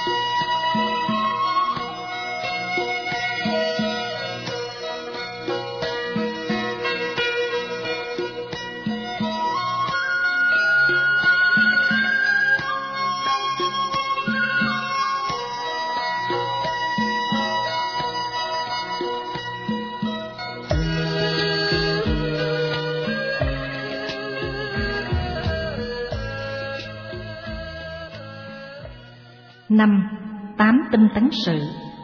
5. 8 tinh tấn sự.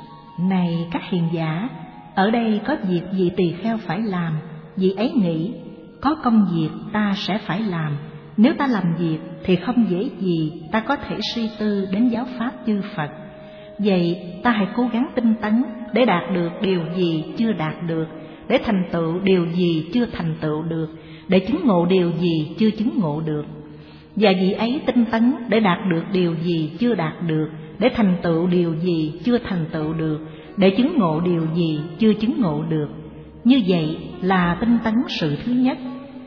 Này các hiền giả, ở đây có việc vị tỳ kheo phải làm. Vị ấy nghĩ, có công việc ta sẽ phải làm. Nếu ta làm việc thì không dễ gì ta có thể suy tư đến giáo pháp chư Phật. Vậy ta hãy cố gắng tinh tấn để đạt được điều gì chưa đạt được, để thành tựu điều gì chưa thành tựu được, để chứng ngộ điều gì chưa chứng ngộ được. Và vị ấy tinh tấn để đạt được điều gì chưa đạt được, để thành tựu điều gì chưa thành tựu được, để chứng ngộ điều gì chưa chứng ngộ được. Như vậy là tinh tấn sự thứ nhất.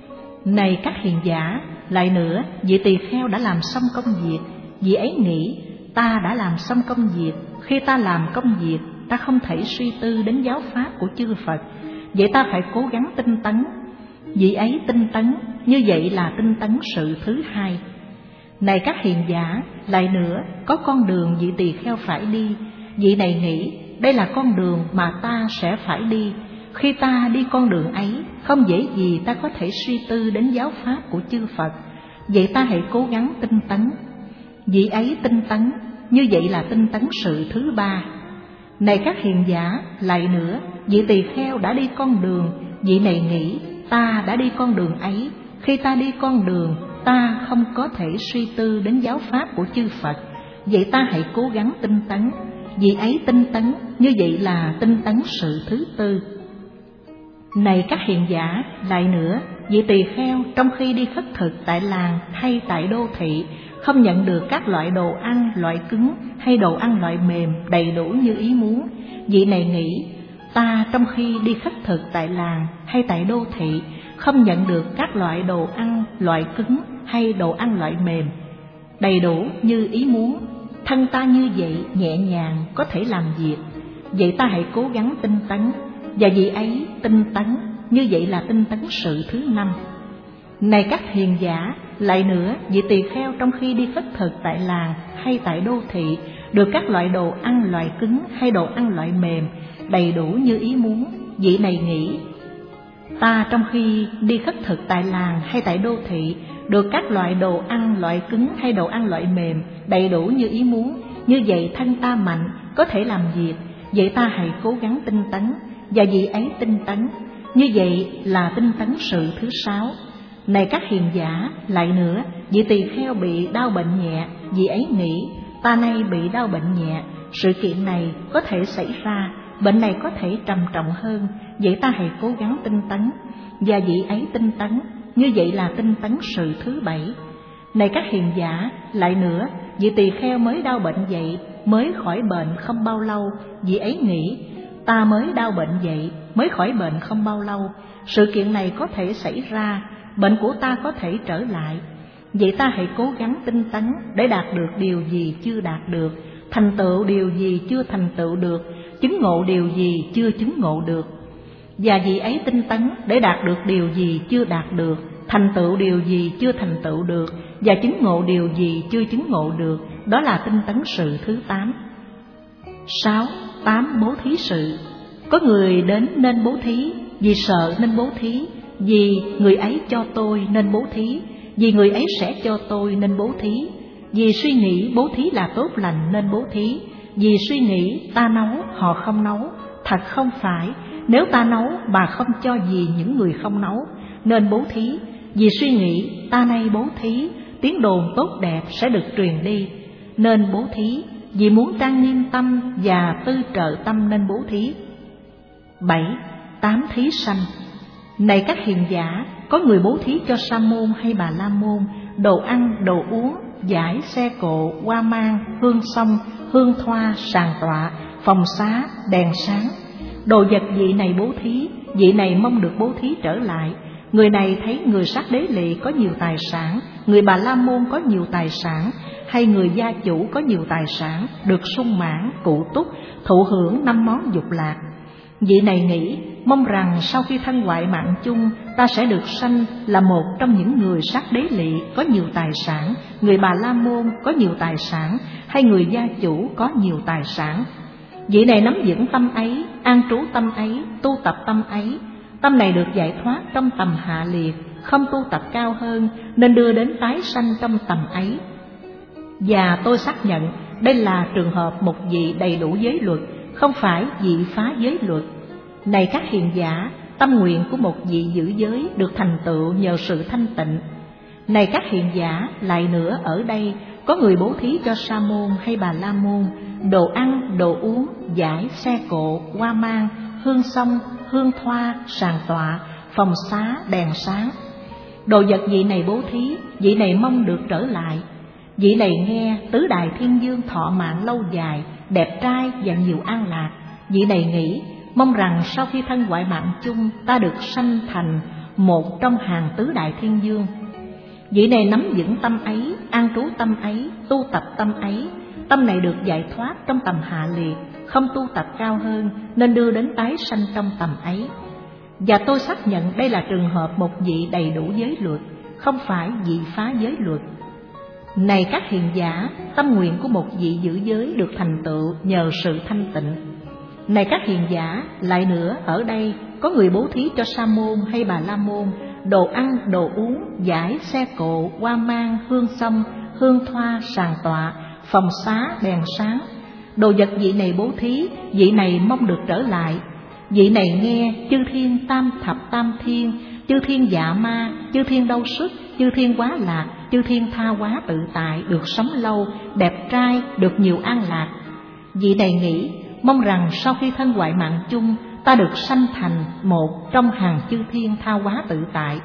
Này các hiền giả, lại nữa, vị tỳ kheo đã làm xong công việc. Vị ấy nghĩ, ta đã làm xong công việc. Khi ta làm công việc, ta không thể suy tư đến giáo pháp của chư Phật. Vậy ta phải cố gắng tinh tấn. Vị ấy tinh tấn, như vậy là tinh tấn sự thứ hai. Này các hiền giả, lại nữa, có con đường vị tỳ kheo phải đi. Vị này nghĩ, đây là con đường mà ta sẽ phải đi. Khi ta đi con đường ấy, không dễ gì ta có thể suy tư đến giáo pháp của chư Phật. Vậy ta hãy cố gắng tinh tấn. Vị ấy tinh tấn, như vậy là tinh tấn sự thứ ba. Này các hiền giả, lại nữa, vị tỳ kheo đã đi con đường. Vị này nghĩ, ta đã đi con đường ấy. Khi ta đi con đường, ta không có thể suy tư đến giáo pháp của chư Phật. Vậy ta hãy cố gắng tinh tấn. Vị ấy tinh tấn, như vậy là tinh tấn sự thứ tư. Này các hiền giả, lại nữa, vị tỳ kheo trong khi đi khất thực tại làng hay tại đô thị, không nhận được các loại đồ ăn loại cứng hay đồ ăn loại mềm đầy đủ như ý muốn. Vị này nghĩ, ta trong khi đi khất thực tại làng hay tại đô thị, không nhận được các loại đồ ăn loại cứng hay đồ ăn loại mềm đầy đủ như ý muốn. Thân ta như vậy nhẹ nhàng có thể làm việc. Vậy ta hãy cố gắng tinh tấn. Và vị ấy tinh tấn, như vậy là tinh tấn sự thứ năm. Này các hiền giả, lại nữa, vị tỳ kheo trong khi đi khất thực tại làng hay tại đô thị, được các loại đồ ăn loại cứng hay đồ ăn loại mềm đầy đủ như ý muốn. Vị này nghĩ, ta trong khi đi khất thực tại làng hay tại đô thị, được các loại đồ ăn loại cứng hay đồ ăn loại mềm đầy đủ như ý muốn. Như vậy thân ta mạnh, có thể làm việc. Vậy ta hãy cố gắng tinh tấn. Và vị ấy tinh tấn, như vậy là tinh tấn sự thứ sáu. Này các hiền giả, lại nữa, vị tỳ kheo bị đau bệnh nhẹ. Vị ấy nghĩ, ta nay bị đau bệnh nhẹ, sự kiện này có thể xảy ra, bệnh này có thể trầm trọng hơn. Vậy ta hãy cố gắng tinh tấn. Và vị ấy tinh tấn, như vậy là tinh tấn sự thứ bảy. Này các hiền giả, lại nữa, vị tỳ kheo mới đau bệnh vậy, mới khỏi bệnh không bao lâu. Vị ấy nghĩ, ta mới đau bệnh vậy, mới khỏi bệnh không bao lâu, sự kiện này có thể xảy ra, bệnh của ta có thể trở lại. Vậy ta hãy cố gắng tinh tấn để đạt được điều gì chưa đạt được, thành tựu điều gì chưa thành tựu được, chứng ngộ điều gì chưa chứng ngộ được. Và vị ấy tinh tấn để đạt được điều gì chưa đạt được, thành tựu điều gì chưa thành tựu được, và chứng ngộ điều gì chưa chứng ngộ được. Đó là tinh tấn sự thứ 8. 6. 8 bố thí sự. Có người đến nên bố thí, vì sợ nên bố thí, vì người ấy cho tôi nên bố thí, vì người ấy sẽ cho tôi nên bố thí, vì suy nghĩ bố thí là tốt lành nên bố thí, vì suy nghĩ ta nấu họ không nấu. Thật không phải, nếu ta nấu bà không cho gì những người không nấu nên bố thí. Vì suy nghĩ ta nay bố thí, tiếng đồn tốt đẹp sẽ được truyền đi nên bố thí, vì muốn trang nghiêm tâm và tư trợ tâm nên bố thí. 7. 8 thí sanh. Này các hiền giả, có người bố thí cho sa môn hay bà la môn đồ ăn, đồ uống, giải, xe cộ, hoa mang, hương xông, hương thoa, sàn tọa, phòng xá, đèn sáng. Đồ vật vị này bố thí, vị này mong được bố thí trở lại. Người này thấy người sát đế lỵ có nhiều tài sản, người bà la môn có nhiều tài sản, hay người gia chủ có nhiều tài sản, được sung mãn, cụ túc, thụ hưởng 5 món dục lạc. Vị này nghĩ mong rằng sau khi thân hoại mạng chung, ta sẽ được sanh là một trong những người sát đế lỵ có nhiều tài sản, người Bà La Môn có nhiều tài sản, hay người gia chủ có nhiều tài sản. Vị này nắm vững tâm ấy, an trú tâm ấy, tu tập tâm ấy. Tâm này được giải thoát trong tầm hạ liệt, không tu tập cao hơn, nên đưa đến tái sanh trong tầm ấy. Và tôi xác nhận đây là trường hợp một vị đầy đủ giới luật, không phải vị phá giới luật. Này các hiền giả, tâm nguyện của một vị giữ giới được thành tựu nhờ sự thanh tịnh. Này các hiền giả, lại nữa ở đây có người bố thí cho Sa môn hay Bà La môn đồ ăn, đồ uống, giải, xe cộ, hoa mang, hương xông, hương thoa, sàn tọa, phòng xá, đèn sáng. Đồ vật vị này bố thí, vị này mong được trở lại. Vị này nghe tứ đại thiên dương thọ mạng lâu dài, đẹp trai và nhiều an lạc. Vị này nghĩ mong rằng sau khi thân hoại mạng chung, ta được sanh thành một trong hàng tứ đại thiên dương. Vị này nắm vững tâm ấy, an trú tâm ấy, tu tập tâm ấy. Tâm này được giải thoát trong tầm hạ liệt, không tu tập cao hơn, nên đưa đến tái sanh trong tầm ấy. Và tôi xác nhận đây là trường hợp một vị đầy đủ giới luật, không phải vị phá giới luật. Này các hiền giả, tâm nguyện của một vị giữ giới được thành tựu nhờ sự thanh tịnh. Này các hiền giả, lại nữa ở đây có người bố thí cho Sa môn hay Bà La môn đồ ăn, đồ uống, giải, xe cộ, hoa mang, hương xông, hương thoa, sàn tọa, phòng xá, đèn sáng. Đồ vật vị này bố thí, vị này mong được trở lại. Vị này nghe chư thiên tam thập tam thiên, chư thiên dạ ma, chư thiên đau sức, chư thiên quá lạc, chư thiên tha hóa tự tại, được sống lâu, đẹp trai, được nhiều an lạc. Vị này nghĩ mong rằng sau khi thân hoại mạng chung, ta được sanh thành một trong hàng chư thiên tha hóa tự tại.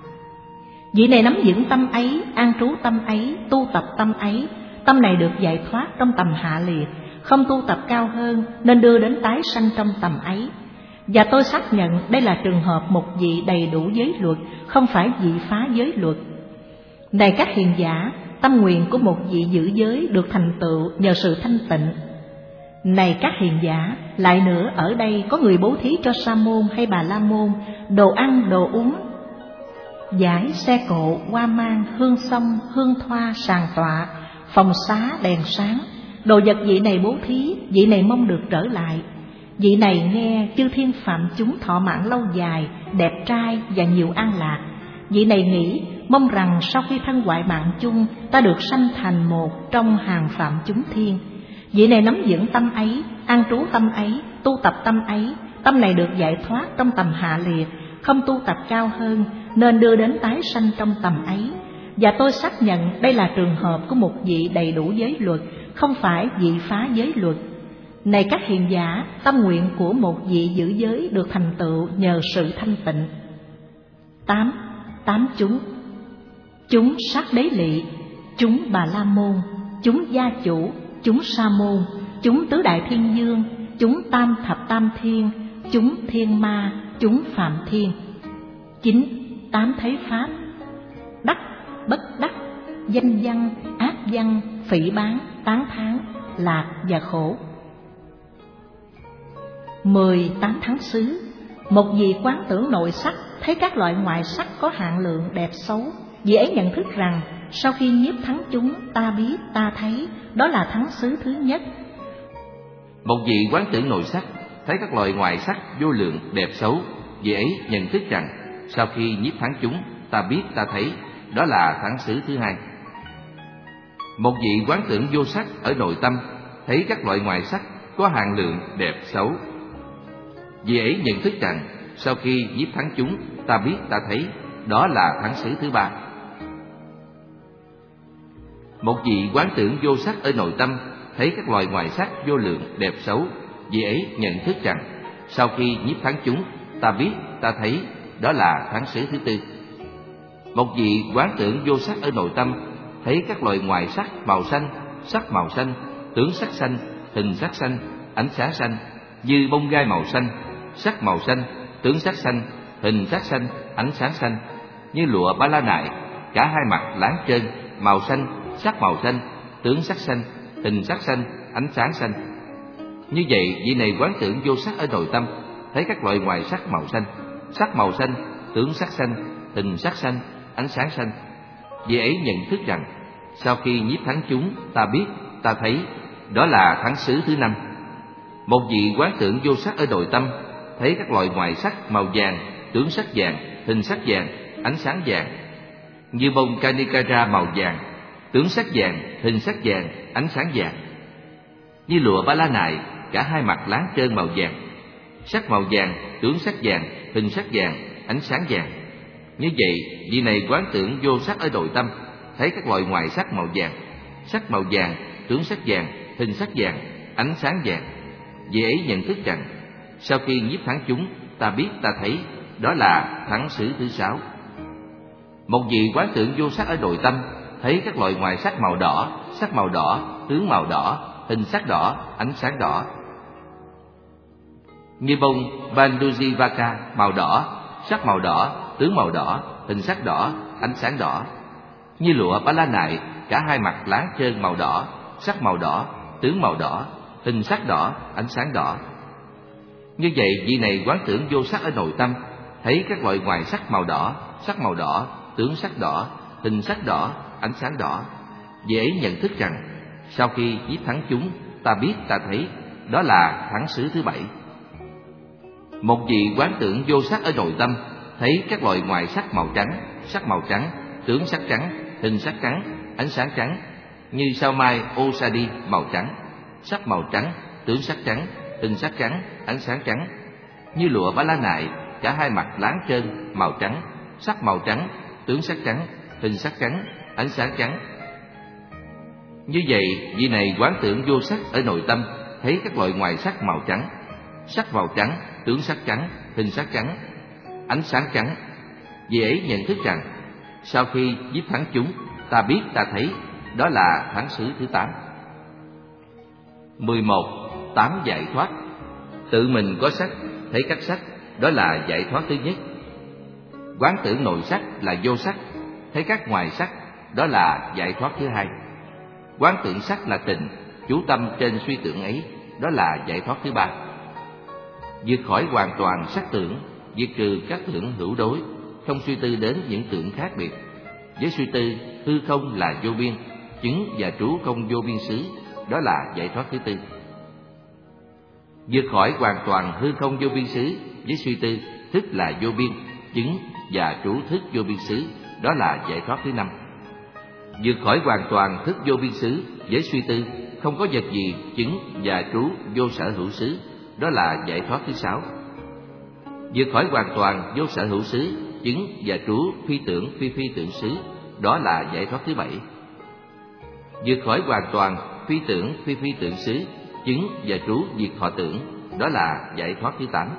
Vị này nắm vững tâm ấy, an trú tâm ấy, tu tập tâm ấy. Tâm này được giải thoát trong tầm hạ liệt, không tu tập cao hơn, nên đưa đến tái sanh trong tầm ấy. Và tôi xác nhận đây là trường hợp một vị đầy đủ giới luật, không phải vị phá giới luật. Này các hiền giả, tâm nguyện của một vị giữ giới được thành tựu nhờ sự thanh tịnh. Này các hiền giả, lại nữa ở đây có người bố thí cho Sa môn hay Bà La môn đồ ăn, đồ uống, giải, xe cộ, hoa mang, hương xông, hương thoa, sàn tọa, phòng xá, đèn sáng. Đồ vật vị này bố thí, vị này mong được trở lại. Vị này nghe chư thiên phạm chúng thọ mạng lâu dài, đẹp trai và nhiều an lạc. Vị này nghĩ mong rằng sau khi thân hoại mạng chung, ta được sanh thành một trong hàng phạm chúng thiên. Vị này nắm vững tâm ấy, an trú tâm ấy, tu tập tâm ấy. Tâm này được giải thoát trong tầm hạ liệt, không tu tập cao hơn, nên đưa đến tái sanh trong tầm ấy. Và tôi xác nhận đây là trường hợp của một vị đầy đủ giới luật, không phải vị phá giới luật. Này các hiền giả, tâm nguyện của một vị giữ giới được thành tựu nhờ sự thanh tịnh. 8 chúng. Chúng sát đế lỵ, chúng Bà La môn, chúng gia chủ, chúng Sa môn, chúng tứ đại thiên dương, chúng tam thập tam thiên, chúng thiên ma, chúng phạm thiên. 9. 8 thế pháp: đắc, bất đắc, danh văn, ác văn, phỉ báng, tán thán, lạc và khổ. 10. 8 tháng xứ. Một vị quán tưởng nội sắc, thấy các loại ngoại sắc có hạn lượng đẹp xấu. Vị ấy nhận thức rằng sau khi nhiếp thắng chúng, ta biết, ta thấy, đó là thắng xứ thứ nhất. Một vị quán tưởng nội sắc, thấy các loại ngoại sắc vô lượng đẹp xấu. Vị ấy nhận thức rằng sau khi nhiếp thắng chúng, ta biết, ta thấy, đó là thắng xứ thứ hai. Một vị quán tưởng vô sắc ở nội tâm, thấy các loại ngoại sắc có hạn lượng đẹp xấu. Vị ấy nhận thức rằng sau khi nhiếp thắng chúng, ta biết, ta thấy, đó là thắng xứ thứ ba. Một vị quán tưởng vô sắc ở nội tâm, thấy các loại ngoại sắc vô lượng đẹp xấu. Vị ấy nhận thức rằng sau khi nhiếp thắng chúng, ta biết, ta thấy, đó là thắng xứ thứ tư. Một vị quán tưởng vô sắc ở nội tâm, thấy các loại ngoại sắc màu xanh, sắc màu xanh, tướng sắc xanh, hình sắc xanh, ánh sáng xanh, như bông gai màu xanh, sắc màu xanh, tướng sắc xanh, hình sắc xanh, ánh sáng xanh, như lụa ba la nại, cả hai mặt láng trơn, màu xanh, sắc màu xanh, tướng sắc xanh, hình sắc xanh, ánh sáng xanh. Như vậy, vị này quán tưởng vô sắc ở nội tâm, thấy các loại ngoài sắc màu xanh, tướng sắc xanh, hình sắc xanh, ánh sáng xanh. Vị ấy nhận thức rằng, sau khi nhiếp thắng chúng, ta biết, ta thấy, đó là thắng xứ thứ 5. Một vị quán tưởng vô sắc ở nội tâm, thấy các loại ngoài sắc màu vàng, tướng sắc vàng, hình sắc vàng, ánh sáng vàng. Như bông Kanikara màu vàng, tướng sắc vàng, hình sắc vàng, ánh sáng vàng. Như lụa ba la nại, cả hai mặt láng trơn màu vàng, sắc màu vàng, tướng sắc vàng, hình sắc vàng, ánh sáng vàng. Như vậy, vị này quán tưởng vô sắc ở nội tâm, thấy các loại ngoài sắc màu vàng, tướng sắc vàng, hình sắc vàng, ánh sáng vàng. Vị ấy nhận thức rằng, sau khi nhiếp thắng chúng, ta biết, ta thấy, đó là thắng xứ thứ 6. Một vị quán tưởng vô sắc ở nội tâm, thấy các loại ngoài sắc màu đỏ, tướng màu đỏ, hình sắc đỏ, ánh sáng đỏ. Như bông Bandujivaka màu đỏ, sắc màu đỏ, tướng màu đỏ, hình sắc đỏ, ánh sáng đỏ. Như lụa ba la nại, cả hai mặt láng trơn màu đỏ, sắc màu đỏ, tướng màu đỏ, hình sắc đỏ, ánh sáng đỏ. Như vậy, vị này quán tưởng vô sắc ở nội tâm, thấy các loại ngoài sắc màu đỏ, tướng sắc đỏ, hình sắc đỏ, ánh sáng đỏ. Vị ấy nhận thức rằng, sau khi nhiếp thắng chúng, ta biết, ta thấy, đó là thắng xứ thứ 7. Một vị quán tưởng vô sắc ở nội tâm, thấy các loại ngoài sắc màu trắng, tướng sắc trắng, hình sắc trắng, ánh sáng trắng. Như sao mai Osadi màu trắng, sắc màu trắng, tướng sắc trắng, hình sắc trắng, ánh sáng trắng. Như lụa ba la nại, cả hai mặt láng trơn màu trắng, sắc màu trắng, tướng sắc trắng, hình sắc trắng, ánh sáng trắng. Như vậy, vị này quán tưởng vô sắc ở nội tâm, thấy các loại ngoài sắc màu trắng, tướng sắc trắng, hình sắc trắng, ánh sáng trắng. Vị ấy nhận thức rằng, sau khi nhiếp thắng chúng, ta biết, ta thấy, đó là thắng xứ thứ 8. 11. 8 giải thoát. Tự mình có sắc, thấy các sắc, đó là giải thoát thứ nhất. Quán tưởng nội sắc là vô sắc, thấy các ngoài sắc, đó là giải thoát thứ 2. Quán tưởng sắc là tịnh, chú tâm trên suy tưởng ấy, đó là giải thoát thứ 3. Vượt khỏi hoàn toàn sắc tưởng, diệt trừ các tưởng hữu đối, không suy tư đến những tưởng khác biệt. Với suy tư, hư không là vô biên, chứng và trú không vô biên xứ, đó là giải thoát thứ 4. Vượt khỏi hoàn toàn hư không vô biên xứ, với suy tư, thức là vô biên, chứng và trú thức vô biên xứ, đó là giải thoát thứ 5. Vượt khỏi hoàn toàn thức vô biên xứ, với suy tư, không có vật gì chứng và trú vô sở hữu xứ, đó là giải thoát thứ 6. Vượt khỏi hoàn toàn vô sở hữu xứ, chứng và trú phi tưởng phi tưởng xứ, đó là giải thoát thứ 7. Vượt khỏi hoàn toàn phi tưởng phi tưởng xứ, chứng và trú diệt thọ tưởng, đó là giải thoát thứ 8.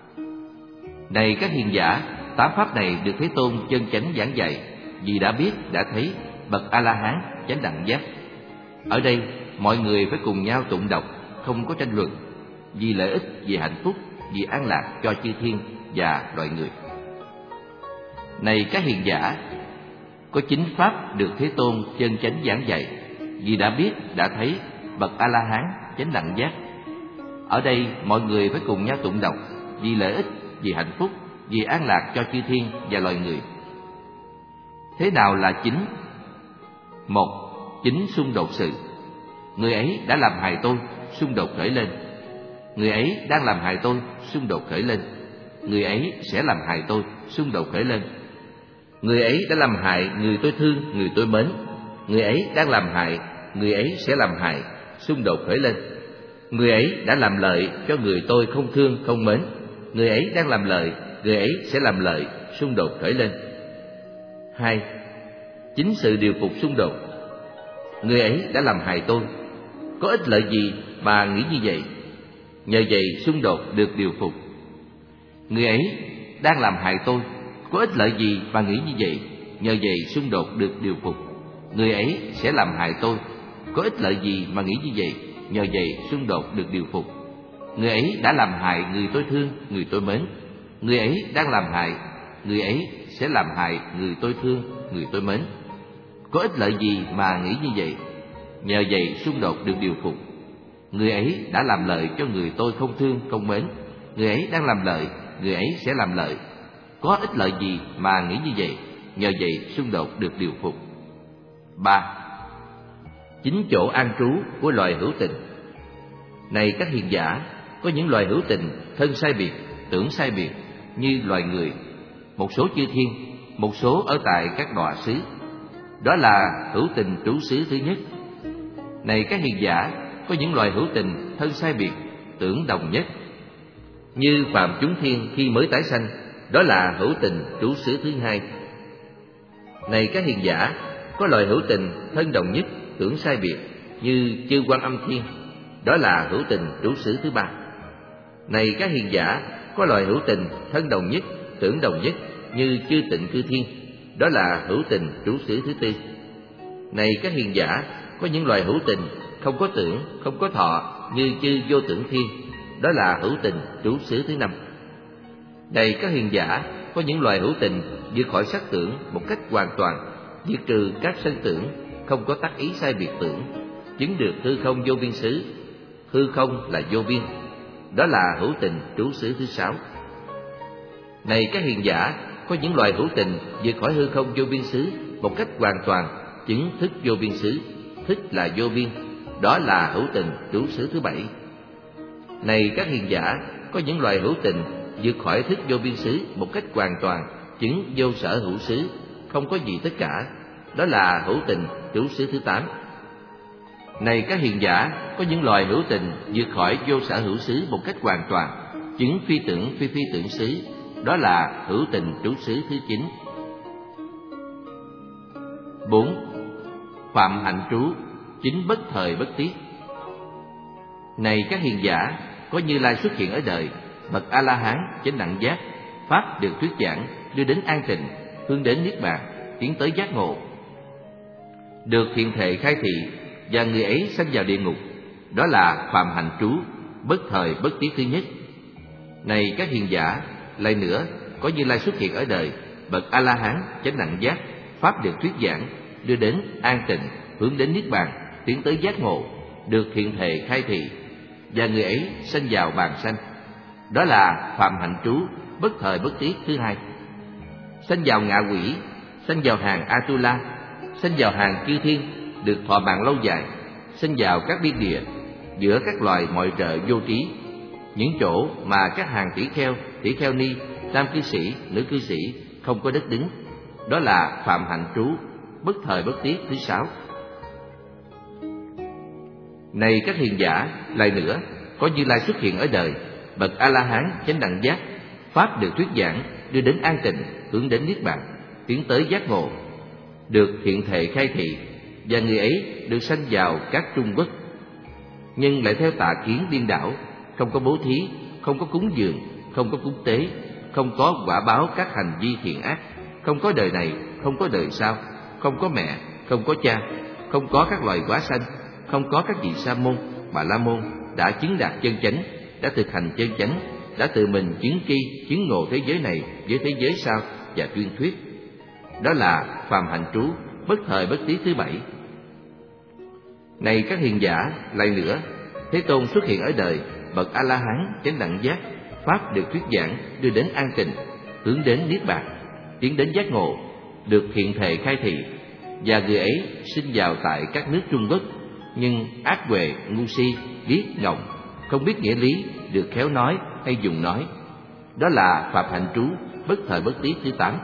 Này các hiền giả, 8 pháp này được Thế Tôn chân chánh giảng dạy, vì đã biết, đã thấy, bậc A-la-hán, chánh đẳng giác. Ở đây, mọi người phải cùng nhau tụng đọc, không có tranh luận, vì lợi ích, vì hạnh phúc, vì an lạc cho chư thiên và loài người. Này các hiền giả, có 9 pháp được Thế Tôn chân chánh giảng dạy, vì đã biết, đã thấy, bậc A-la-hán, chánh đẳng giác. Ở đây, mọi người phải cùng nhau tụng đọc, vì lợi ích, vì hạnh phúc, vì an lạc cho chư thiên và loài người. Thế nào là 9? 1. 9 xung đột sự. Người ấy đã làm hại tôi, xung đột khởi lên. Người ấy đang làm hại tôi, xung đột khởi lên. Người ấy sẽ làm hại tôi, xung đột khởi lên. Người ấy đã làm hại người tôi thương, người tôi mến. Người ấy đang làm hại, người ấy sẽ làm hại, xung đột khởi lên. Người ấy đã làm lợi cho người tôi không thương, không mến. Người ấy đang làm lợi, người ấy sẽ làm lợi, xung đột khởi lên. 2. 9 sự điều phục xung đột. Người ấy đã làm hại tôi, có ích lợi gì mà nghĩ như vậy? Nhờ vậy xung đột được điều phục. Người ấy đang làm hại tôi, có ích lợi gì mà nghĩ như vậy? Nhờ vậy xung đột được điều phục. Người ấy sẽ làm hại tôi, có ích lợi gì mà nghĩ như vậy? Nhờ vậy xung đột được điều phục. Người ấy đã làm hại người tôi thương, người tôi mến. Người ấy đang làm hại, người ấy sẽ làm hại người tôi thương, người tôi mến. Có ích lợi gì mà nghĩ như vậy? nhờ vậy xung đột được điều phục. Người ấy đã làm lợi cho người tôi không thương không mến, người ấy đang làm lợi, người ấy sẽ làm lợi. Có ích lợi gì mà nghĩ như vậy, nhờ vậy xung đột được điều phục. 3. Chính chỗ an trú của loài hữu tình. Này các hiền giả, có những loài hữu tình thân sai biệt, tưởng sai biệt, như loài người, một số chư thiên, một số ở tại các đọa xứ. Đó là hữu tình trú xứ thứ nhất. Này các hiền giả, có những loài hữu tình thân sai biệt, tưởng đồng nhất, như phàm chúng thiên khi mới tái sanh. Đó là hữu tình trú xứ thứ hai. Này các hiền giả, có loài hữu tình thân đồng nhất, tưởng sai biệt, như chư Quan Âm Thiên. Đó là hữu tình trú xứ thứ ba. Này các hiền giả, có loài hữu tình thân đồng nhất, tưởng đồng nhất, như chư Tịnh Cư Thiên. Đó là hữu tình trú xứ thứ tư. Này các hiền giả, có những loài hữu tình không có tưởng, không có thọ, như chư Vô Tưởng Thiên. Đó là hữu tình trú xứ thứ năm. Này các hiền giả, có những loài hữu tình vượt khỏi sắc tưởng một cách hoàn toàn, diệt trừ các sân tưởng, không có tác ý sai biệt tưởng, chứng được hư không vô biên xứ. Hư không là vô biên. Đó là hữu tình trú xứ thứ sáu. Này các hiền giả, có những loài hữu tình vượt khỏi hư không vô biên xứ một cách hoàn toàn, chứng thức vô biên xứ. Thức là vô biên. Đó là hữu tình trú xứ thứ bảy. Này các hiền giả, có những loài hữu tình vượt khỏi thức vô biên xứ một cách hoàn toàn, chứng vô sở hữu xứ, không có gì tất cả. Đó là hữu tình trú xứ thứ tám. Này các hiền giả, có những loài hữu tình vượt khỏi vô sở hữu xứ một cách hoàn toàn, chứng phi tưởng phi phi tưởng xứ. Đó là hữu tình trú xứ thứ chín. 4. Phạm hạnh trú, chính bất thời bất tiết. Này các hiền giả, có Như Lai xuất hiện ở đời, bậc A La Hán chánh đẳng giác, pháp được thuyết giảng, đưa đến an tịnh, hướng đến niết bàn, tiến tới giác ngộ, được thiện thệ khai thị, và người ấy sanh vào địa ngục. Đó là phạm hạnh trú, bất thời bất tiết thứ nhất. Này các hiền giả, lại nữa, có Như Lai xuất hiện ở đời, bậc A La Hán chánh đẳng giác, pháp được thuyết giảng, đưa đến an tịnh, hướng đến niết bàn, tiến tới giác ngộ, được thiện thệ khai thị, và người ấy sanh vào bàn sanh. Đó là phạm hạnh trú, bất thời bất tiết thứ hai. Sanh vào ngạ quỷ, sanh vào hàng Atula, sanh vào hàng chư thiên, được thọ mạng lâu dài, sanh vào các biên địa, giữa các loài mọi trợ vô trí, những chỗ mà các hàng tỷ kheo ni, nam cư sĩ, nữ cư sĩ không có đất đứng. Đó là phạm hạnh trú, bất thời bất tiết thứ sáu. Này các hiền giả, lại nữa, có Như Lai xuất hiện ở đời, bậc A La Hán chánh đẳng giác, pháp được thuyết giảng, đưa đến an tịnh, hướng đến niết bàn, tiến tới giác ngộ, được thiện thệ khai thị, và người ấy được sanh vào các trung quốc, nhưng lại theo tà kiến điên đảo, không có bố thí, không có cúng dường, không có cúng tế, không có quả báo các hành vi thiện ác, không có đời này, không có đời sau, không có mẹ, không có cha, không có các loài quá sanh, không có các vị sa môn, bà la môn đã chứng đạt chân chánh, đã thực hành chân chánh, đã tự mình chứng tri, chứng ngộ thế giới này với thế giới sau và tuyên thuyết. Đó là phàm hạnh trú, bất thời bất tiết thứ bảy. Này các hiền giả, lại nữa, Thế Tôn xuất hiện ở đời, bậc A La Hán chánh đẳng giác, pháp được thuyết giảng, đưa đến an tịnh, hướng đến niết bàn, tiến đến giác ngộ, được thiện thệ khai thị, và người ấy sinh vào tại các nước Trung Quốc, nhưng ác huệ, ngu si, điếc ngọng, không biết nghĩa lý, được khéo nói hay dùng nói. Đó là phạm hạnh trú, bất thời bất tiết thứ 8.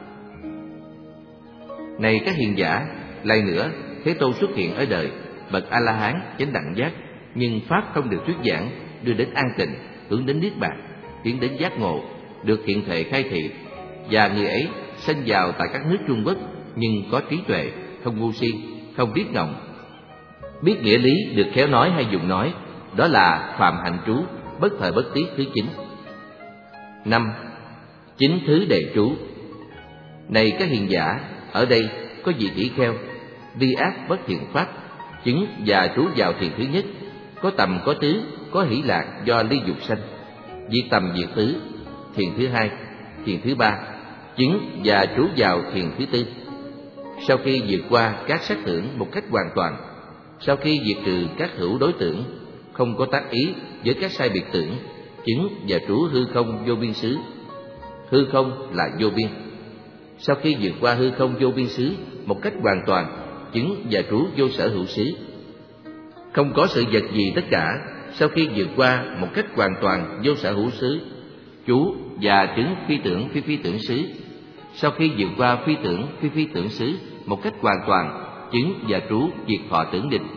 Này các hiền giả, lại nữa, Thế Tôn xuất hiện ở đời, bậc A La Hán chánh đẳng giác, nhưng pháp không được thuyết giảng, đưa đến an tịnh, hướng đến niết bàn, tiến đến giác ngộ, được thiện thệ khai thị, và người ấy sinh vào tại các nước Trung Quốc, nhưng có trí tuệ, không ngu si, không điếc ngọng, biết nghĩa lý, được khéo nói hay dùng nói. Đó là phạm hạnh trú, bất thời bất tiết thứ 9. 5. Chính thứ đệ trú. Này các hiền giả, ở đây có vị tỷ kheo, vi ác bất thiện pháp, chứng và trú vào thiền thứ nhất, có tầm có tứ, có hỷ lạc do ly dục sanh, diệt tầm diệt tứ, thiền thứ hai, thiền thứ ba, chứng và trú vào thiền thứ tư. Sau khi vượt qua các sắc tưởng một cách hoàn toàn, Sau khi diệt trừ các hữu đối tưởng, không có tác ý với các sai biệt tưởng, chứng và trú hư không vô biên xứ. Hư không là vô biên. Sau khi vượt qua hư không vô biên xứ một cách hoàn toàn, chứng và trú vô sở hữu xứ. Không có sự vật gì tất cả. Sau khi vượt qua một cách hoàn toàn vô sở hữu xứ, trú và chứng phi tưởng phi tưởng xứ. Sau khi vượt qua phi tưởng xứ một cách hoàn toàn, chứng và trú diệt thọ tưởng định.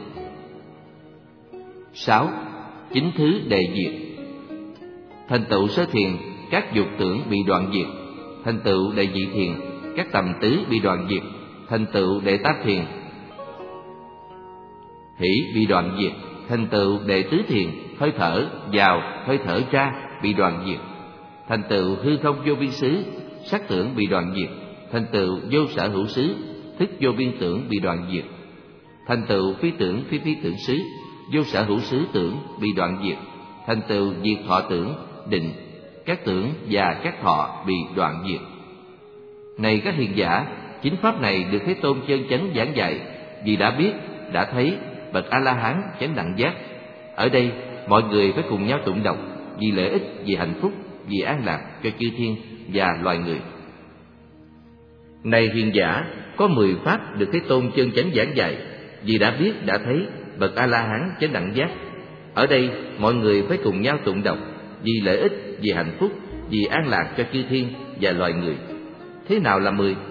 6. Chính thứ đề diệt. Thành tựu sơ thiền, các dục tưởng bị đoạn diệt. Thành tựu đệ nhị thiền, các tầm tứ bị đoạn diệt. Thành tựu đệ tam thiền, hỷ bị đoạn diệt. Thành tựu đệ tứ thiền, hơi thở vào hơi thở ra bị đoạn diệt. Thành tựu hư không vô biên xứ, sắc tưởng bị đoạn diệt. Thành tựu vô sở hữu xứ, thức vô biên tưởng bị đoạn diệt. Thành tựu phi tưởng tưởng xứ, vô sở hữu xứ tưởng bị đoạn diệt. Thành tựu diệt thọ tưởng định, các tưởng và các thọ bị đoạn diệt. Này các hiền giả, chính pháp này được Thế Tôn chân chánh giảng dạy, vì đã biết, đã thấy bậc A La Hán chánh đẳng giác. Ở đây mọi người phải cùng nhau tụng đọc, vì lợi ích, vì hạnh phúc, vì an lạc cho chư thiên và loài người. Này hiền giả, có 10 pháp được Thế Tôn chân chánh giảng dạy, vì đã biết, đã thấy bậc A La Hán chánh đẳng giác. Ở đây mọi người phải cùng nhau tụng đọc, vì lợi ích, vì hạnh phúc, vì an lạc cho chư thiên và loài người. Thế nào là 10?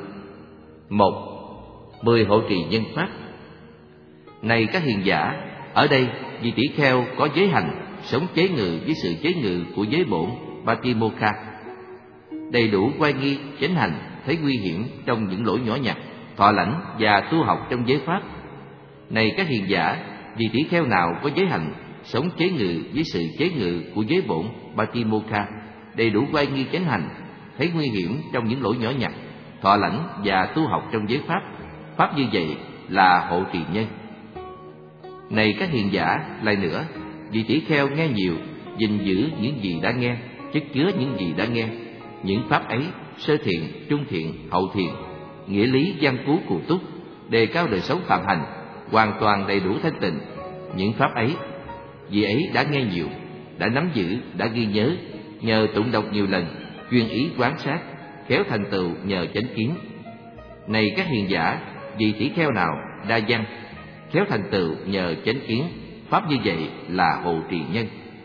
1. 10 hộ trì nhân pháp. Này các hiền giả, ở đây vì tỷ kheo có giới hành, sống chế ngự với sự chế ngự của giới bổn Patimokkha, đầy đủ oai nghi, chánh hành, thấy nguy hiểm trong những lỗi nhỏ nhặt, thọ lãnh và tu học trong giới pháp. Này các hiền giả, vì tỷ kheo nào có giới hành, sống chế ngự với sự chế ngự của giới bổn Patimokkha, đầy đủ oai nghi chánh hành, thấy nguy hiểm trong những lỗi nhỏ nhặt, thọ lãnh và tu học trong giới pháp. Pháp như vậy là hộ trì nhân. Này các hiền giả, lại nữa, vì tỷ kheo nghe nhiều, gìn giữ những gì đã nghe, chất chứa những gì đã nghe. Những pháp ấy, sơ thiện, trung thiện, hậu thiện, nghĩa lý văn cú cụ túc, đề cao đời sống phạm hành, hoàn toàn đầy đủ thanh tịnh. Những pháp ấy, vì ấy đã nghe nhiều, đã nắm giữ, đã ghi nhớ, nhờ tụng đọc nhiều lần, chuyên ý quán sát, khéo thành tựu nhờ chánh kiến. Này các hiền giả, vì tỷ kheo nào đa văn, khéo thành tựu nhờ chánh kiến, pháp như vậy là hộ trì nhân.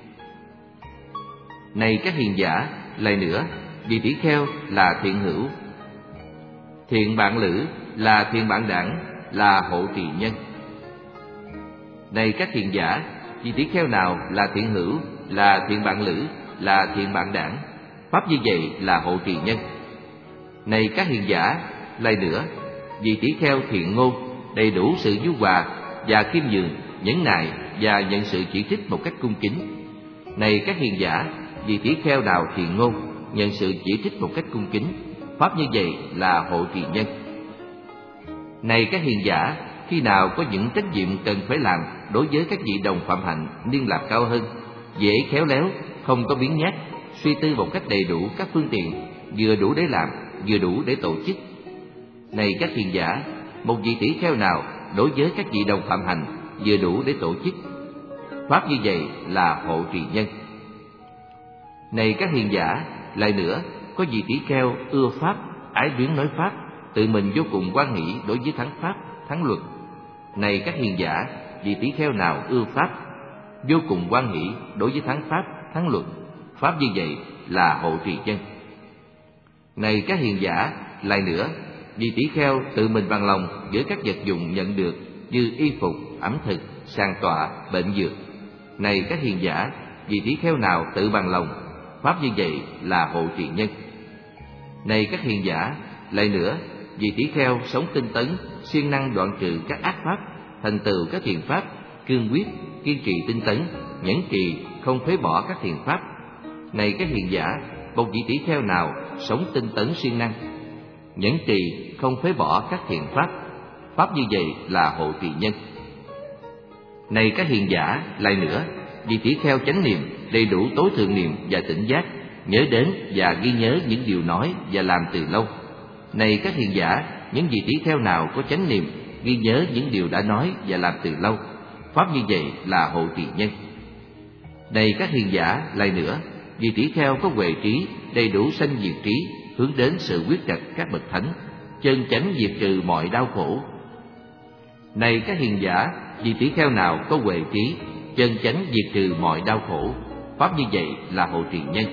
Này các hiền giả, lại nữa, vì tỷ kheo là thiện hữu, thiện bạn lữ là thiện bạn đảng, là hộ trì nhân. Này các hiền giả, vì tỷ kheo nào là thiện hữu, là thiện bạn lữ, là thiện bạn đảng, pháp như vậy là hộ trì nhân. Này các hiền giả, lại nữa, vì tỷ kheo thiện ngôn, đầy đủ sự nhu hòa và khiêm nhường, nhẫn nại và nhận sự chỉ trích một cách cung kính. Này các hiền giả, vì tỷ kheo nào thiện ngôn, nhận sự chỉ trích một cách cung kính, pháp như vậy là hộ trì nhân. Này các hiền giả, khi nào có những trách nhiệm cần phải làm đối với các vị đồng phạm hạnh niên lạc cao hơn, dễ khéo léo, không có biếng nhác, suy tư một cách đầy đủ các phương tiện, vừa đủ để làm, vừa đủ để tổ chức. Này các hiền giả, một vị tỷ kheo nào đối với các vị đồng phạm hành vừa đủ để tổ chức, pháp như vậy là hộ trì nhân. Này các hiền giả, lại nữa, có vị tỷ kheo ưa pháp, ái luyến nói pháp, tự mình vô cùng hoan hỷ đối với thắng pháp, thắng luật. Này các hiền giả, vị tỷ kheo nào ưa pháp, vô cùng hoan hỷ đối với thắng pháp, thắng luật, pháp như vậy là hộ trì nhân. Này các hiền giả, lại nữa, vì tỷ kheo tự mình bằng lòng với các vật dụng nhận được như y phục, ẩm thực, sàng tọa, bệnh dược. Này các hiền giả, vì tỷ kheo nào tự bằng lòng, pháp như vậy là hộ trì nhân. Này các hiền giả, lại nữa, vì tỷ kheo sống tinh tấn, siêng năng đoạn trừ các ác pháp, thành tựu các thiện pháp, cương quyết, kiên trì tinh tấn, nhẫn trì, không phế bỏ các thiện pháp. Này các hiền giả, một vị tỷ kheo nào sống tinh tấn siêng năng, nhẫn trì, không phế bỏ các thiện pháp, pháp như vậy là hộ trì nhân. Này các hiền giả, lại nữa, vì tỷ kheo chánh niệm, đầy đủ tối thượng niệm và tỉnh giác, nhớ đến và ghi nhớ những điều nói và làm từ lâu. Này các hiền giả, những vị tỷ kheo nào có chánh niệm, ghi nhớ những điều đã nói và làm từ lâu, pháp như vậy là hộ trì nhân. Này các hiền giả, lại nữa, vị tỷ kheo có huệ trí, đầy đủ sanh diệt trí, hướng đến sự quyết trạch các bậc thánh, chân chánh diệt trừ mọi đau khổ. Này các hiền giả, vị tỷ kheo nào có huệ trí, chân chánh diệt trừ mọi đau khổ, pháp như vậy là hộ trì nhân.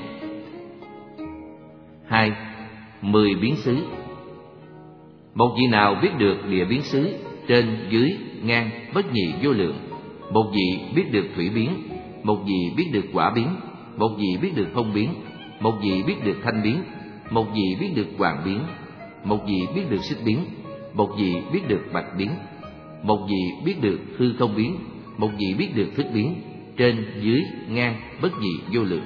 2. 10 biến xứ. Một vị nào biết được địa biến xứ, trên, dưới, ngang, bất nhị vô lượng, một vị biết được thủy biến, một vị biết được quả biến, một vị biết được không biến, một vị biết được thanh biến, một vị biết được hoàng biến, một vị biết được xích biến, một vị biết được bạch biến, một vị biết được hư không biến, một vị biết được thức biến, trên, dưới, ngang, bất nhị vô lượng.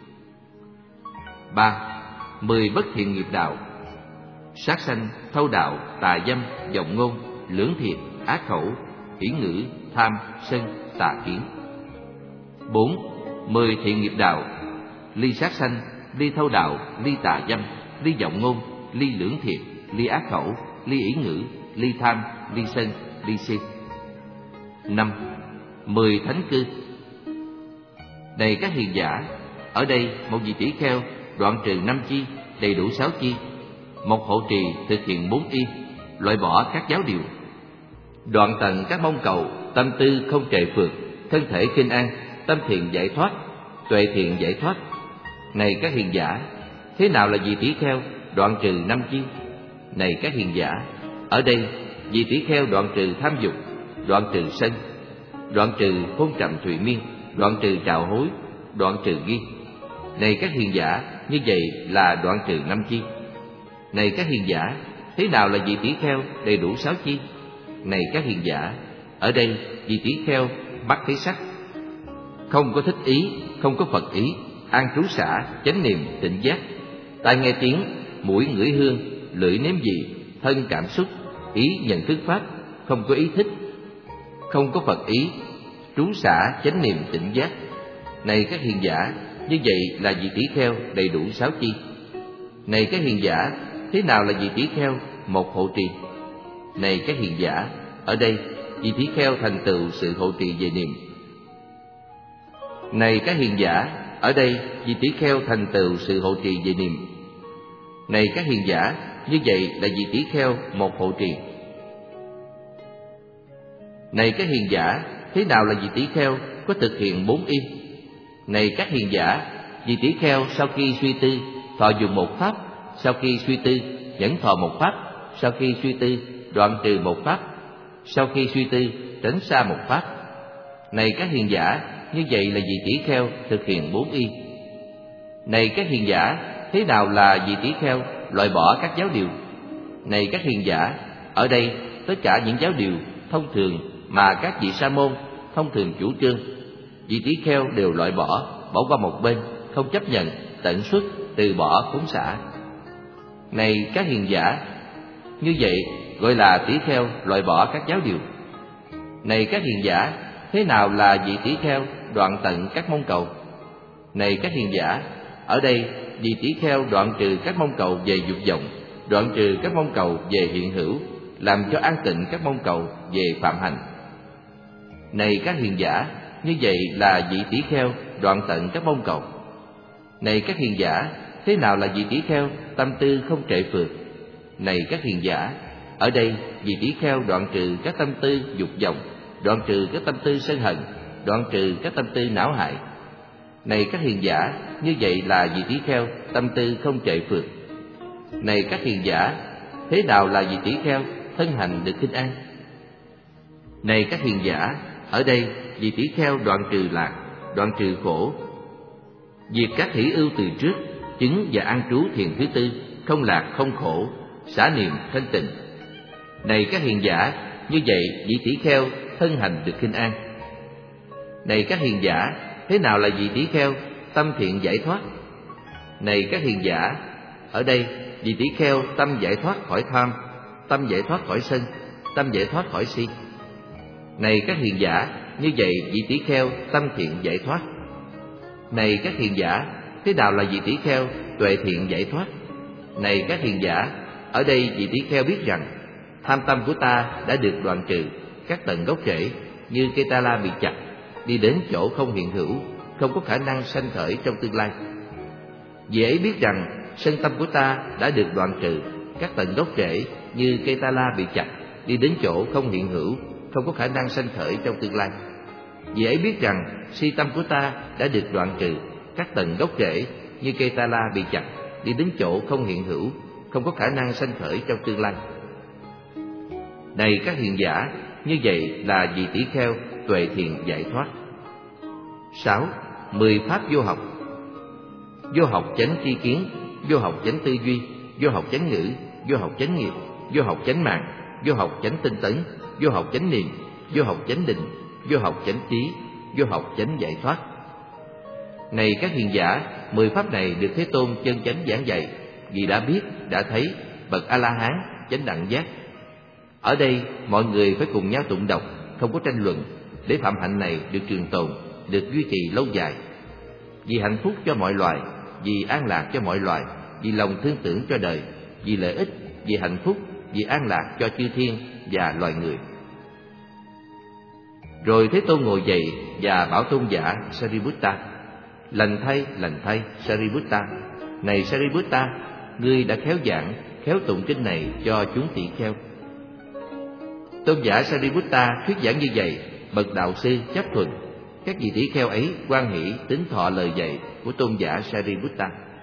3. 10 bất thiện nghiệp đạo. Sát sanh, thâu đạo, tà dâm, vọng ngôn, lưỡng thiệt, ác khẩu, hỉ ngữ, tham, sân, tà kiến. 4. 10 thiện nghiệp đạo. Ly sát sanh, ly thâu đạo, ly tà dâm, ly vọng ngôn, ly lưỡng thiệt, ly ác khẩu, ly ỷ ngữ, ly tham, ly sân, ly si. 5. 10 thánh cư. Này các hiền giả, ở đây một vị tỷ kheo đoạn trừ 5 chi, đầy đủ 6 chi. Một hộ trì thực hiện 4 y, loại bỏ các giáo điều, đoạn tận các mong cầu, tâm tư không trệ phượt, thân thể kinh an, tâm thiện giải thoát, tuệ thiện giải thoát. Này các hiền giả, thế nào là vị tỷ kheo đoạn trừ 5 chi? Này các hiền giả, ở đây vị tỷ kheo đoạn trừ tham dục, đoạn trừ sân, đoạn trừ hôn trầm thụy miên, đoạn trừ trạo hối, đoạn trừ nghi. Này các hiền giả, như vậy là đoạn trừ 5 chi. Này các hiền giả, thế nào là vị tỷ kheo đầy đủ 6 chi? Này các hiền giả, ở đây vị tỷ kheo bắt thấy sắc, không có thích ý, không có phật ý, an trú xả, chánh niệm, tỉnh giác, tai nghe tiếng, mũi ngửi hương, lưỡi nếm vị, thân cảm xúc, ý nhận thức pháp, không có ý thích, không có phật ý, trú xả, chánh niệm, tỉnh giác. Này các hiền giả, như vậy là vị tỷ kheo đầy đủ 6 chi. Này các hiền giả, thế nào là vị tỷ kheo một hộ trì? Này các hiền giả, ở đây vị tỷ kheo thành tựu sự hộ trì về niệm. Này các hiền giả, ở đây vị tỷ kheo thành tựu sự hộ trì về niệm. Này các hiền giả, như vậy là vị tỷ kheo một hộ trì. Này các hiền giả, thế nào là vị tỷ kheo có thực hiện 4 y? Này các hiền giả, vị tỷ kheo sau khi suy tư thọ dùng một pháp, sau khi suy tư nhẫn thọ một pháp, sau khi suy tư đoạn trừ một pháp, sau khi suy tư tránh xa một pháp. Này các hiền giả, như vậy là vị tỷ kheo thực hiện 4 y. Này các hiền giả, thế nào là vị tỷ kheo loại bỏ các giáo điều? Này các hiền giả, ở đây tất cả những giáo điều thông thường mà các vị sa môn thông thường chủ trương, vị tỷ kheo đều loại bỏ, bỏ qua một bên, không chấp nhận, tận xuất, từ bỏ, phóng xả. Này các hiền giả, như vậy gọi là tỷ kheo loại bỏ các giáo điều. Này các hiền giả, thế nào là vị tỷ kheo đoạn tận các mong cầu? Này các hiền giả, ở đây vị tỷ kheo đoạn trừ các mong cầu về dục vọng, đoạn trừ các mong cầu về hiện hữu, làm cho an tịnh các mong cầu về phạm hành. Này các hiền giả, như vậy là vị tỷ kheo đoạn tận các mong cầu. Này các hiền giả, thế nào là vị tỷ kheo tâm tư không trệ phượt? Này các hiền giả, ở đây vị tỷ kheo đoạn trừ các tâm tư dục vọng, đoạn trừ các tâm tư sân hận, đoạn trừ các tâm tư não hại. Này các hiền giả, như vậy là vị tỷ kheo tâm tư không trệ phượt. Này các hiền giả, thế nào là vị tỷ kheo thân hành được khinh an? Này các hiền giả, ở đây vị tỷ kheo đoạn trừ lạc, đoạn trừ khổ, diệt các hỷ ưu từ trước, chứng và an trú thiền thứ tư, không lạc không khổ, xả niệm thanh tịnh. Này các hiền giả, như vậy vị tỷ kheo thân hành được khinh an. Này các hiền giả, thế nào là vị tỷ kheo tâm thiện giải thoát? Này các hiền giả, ở đây vị tỷ kheo tâm giải thoát khỏi tham, tâm giải thoát khỏi sân, tâm giải thoát khỏi si. Này các hiền giả, như vậy vị tỷ kheo tâm thiện giải thoát. Này các hiền giả, thế nào là vị tỷ kheo tuệ thiện giải thoát? Này các hiền giả, ở đây vị tỷ kheo biết rằng tham tâm của ta đã được đoạn trừ, các tận gốc rễ, như cây ta la bị chặt, đi đến chỗ không hiện hữu, không có khả năng sanh khởi trong tương lai. Vì ấy biết rằng sân tâm của ta đã được đoạn trừ, các tận gốc rễ như cây ta la bị chặt, đi đến chỗ không hiện hữu, không có khả năng sanh khởi trong tương lai. Vì ấy biết rằng si tâm của ta đã được đoạn trừ, các tận gốc rễ như cây ta la bị chặt, đi đến chỗ không hiện hữu, không có khả năng sanh khởi trong tương lai. Này các hiền giả, như vậy là vị tỷ kheo tuệ thiền giải thoát. 6. 10 pháp vô học. Vô học chánh tri kiến, vô học chánh tư duy, vô học chánh ngữ, vô học chánh nghiệp, vô học chánh mạng, vô học chánh tinh tấn, vô học chánh niệm, vô học chánh định, vô học chánh trí, vô học chánh giải thoát. Này các hiền giả, 10 pháp này được Thế Tôn chân chánh giảng dạy, vì đã biết, đã thấy, bậc A-la-hán, chánh đẳng giác. Ở đây mọi người phải cùng nhau tụng đọc, không có tranh luận, để phạm hạnh này được trường tồn, được duy trì lâu dài. Vì hạnh phúc cho mọi loài, vì an lạc cho mọi loài, vì lòng thương tưởng cho đời, vì lợi ích, vì hạnh phúc, vì an lạc cho chư thiên và loài người. Rồi Thế Tôn ngồi dậy và bảo tôn giả Sariputta: lành thay Sariputta. Này Sariputta, ngươi đã khéo giảng, khéo tụng kinh này cho chúng tỷ kheo. Tôn giả Sariputta thuyết giảng như vậy, bậc đạo sư chấp thuận. Các vị tỷ kheo ấy hoan hỷ tín thọ lời dạy của tôn giả Sariputta.